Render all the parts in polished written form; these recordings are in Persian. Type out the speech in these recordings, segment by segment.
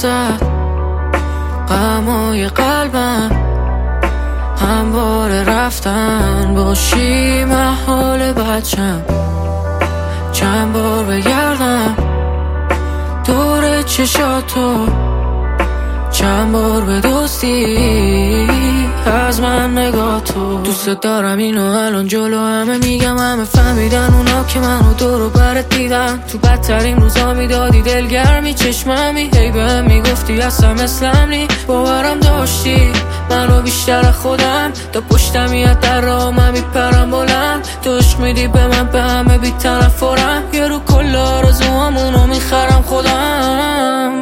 زد غمای قلبم، همواره رفتن باشی محال بچم. چند بار بگردم دور چشاتو، چند بار بدزدی از من نگاه تو. دوست دارم اینو الان جلو همه میگم، همه فهمیدن اونا که منو دور و برت دیدن. تو بدترین روزا میدادی دلگرمی چشممی، هی بهم میگفتی اصلا مثلم نی. باورم داشتی منو بیشتر خودم، تا پشتم یاد در راه من میپرم بلند. تو عشق میدی به من به همه بی تنفرم، یه رو کل آرزوامونو میخرم خودم.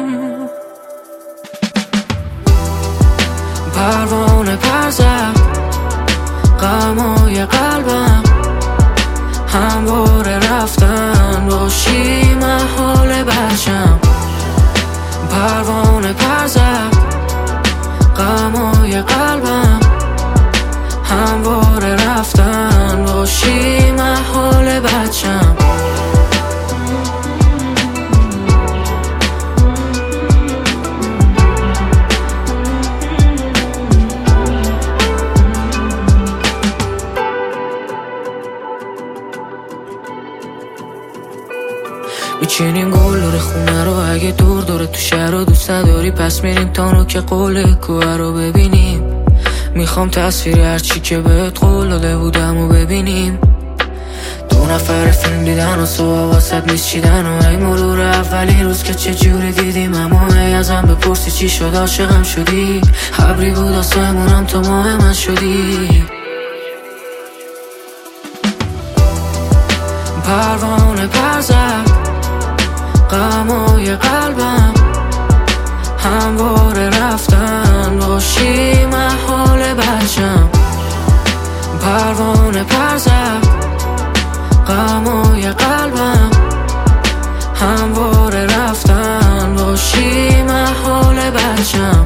پروانه پر زد غمای قلبم، همواره رفتن باشی محال بچم. پروانه پر زد غمای قلبم، همواره رفتن باشی محال بچم. میچینیم گل داره خونه رو، اگه دور داره تو شهر رو دوست نداری پس میریم تانو که قول کوه رو ببینیم. میخوام تصویر هرچی که بهت قول داده بودم و ببینیم. دو نفر فیلم دیدن و صبح واسط میچیدن و ای مرور اولی روز که چجوری دیدیم. اما ای ازم بپرسی چی شد عاشقم شدی، ابری بود آسمونم تو ماه من شدی. پروانه پر زد غمای قلبم، همواره رفتن باشی محال بچم. پروانه پر زد غمای قلبم، همواره رفتن باشی محال بچم.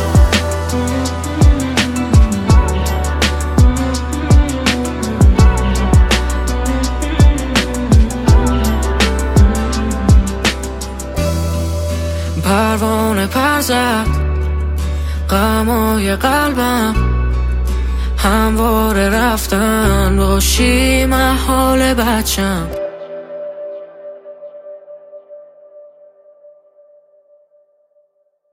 پروانه پر زد غمای قلبم، همواره رفتن باشی محال بچم.